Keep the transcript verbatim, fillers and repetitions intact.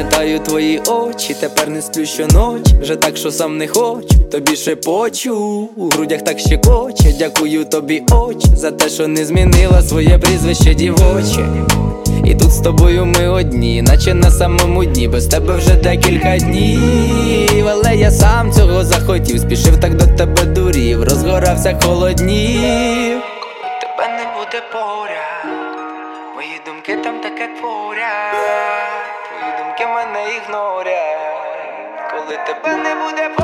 Пам'ятаю твої очі, тепер не сплю щоночі. Вже так, що сам не хочу, тобі шепочу, у грудях так щекоче. Дякую тобі, очі, за те, що не змінила своє прізвище дівоче. І тут з тобою ми одні, наче на самому дні. Без тебе вже декілька днів, але я сам цього захотів. Спішив так до тебе дурів, розгорався, холоднів. Тебе не буде поряд, мої думки там таке творять. Твої думки мене ігнорять, коли тебе не буде поряд.